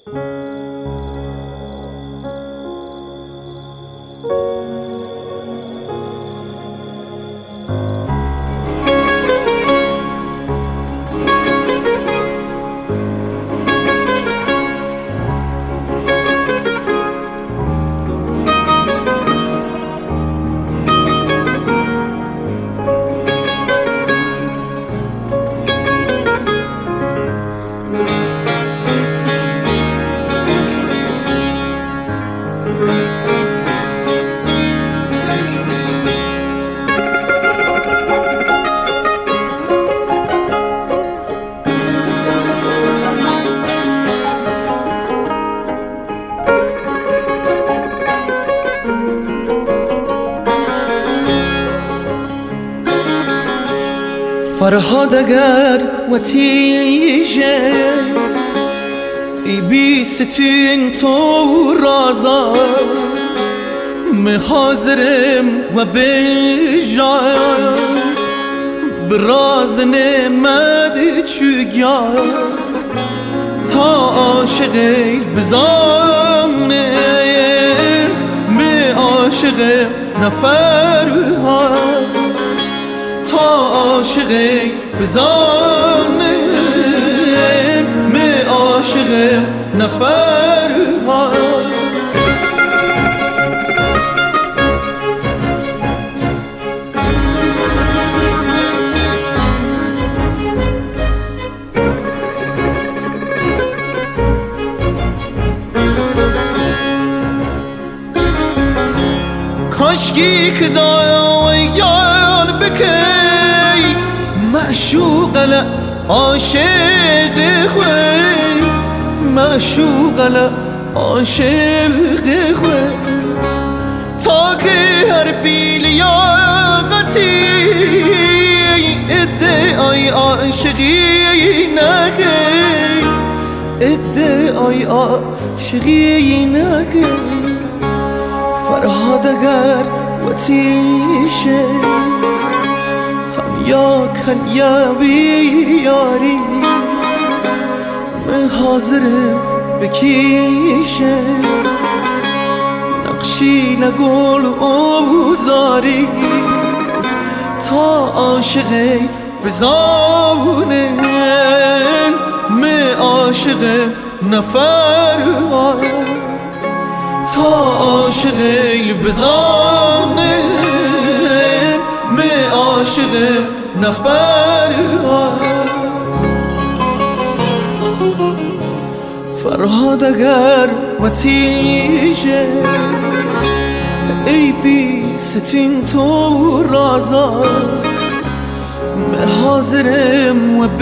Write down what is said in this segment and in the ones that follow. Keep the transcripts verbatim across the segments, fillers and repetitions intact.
فرهاد اگر وتیجه ای بی ستین تو رازا می حاضرم و بجایم براز نمد چوگیا تا عاشقی بزانه می عاشق نفرها تا عاشقی بزانه می عاشق نفرها کاشکی که دای یال بکی معشوق ل عاشق خوی معشوق ل عاشق خوی تا که هر بیل یاقتی ادعای عاشقی نگی ادعای عاشقی نگی فرهاد اگر وتیشه تنیا کنیا بیاری من حاضرم بکیشه نقشی لگل اوزاری تا عاشقی بزانه من عاشق نفرها تا عاشقی بزانه می عاشق نفرها فرهاد اگر وتیجه ای بی ستین تو رازا می حاضرم و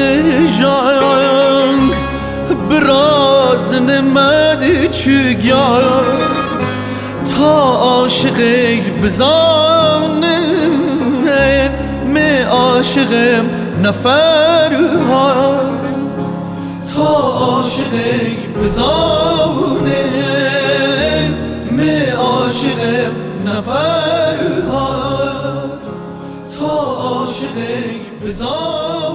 بجایم براز نمد چوگیا تا عاشقی بزانه می عاشق نفرها تا عاشقی بزانه می عاشق نفرها تا عاشقی بزانه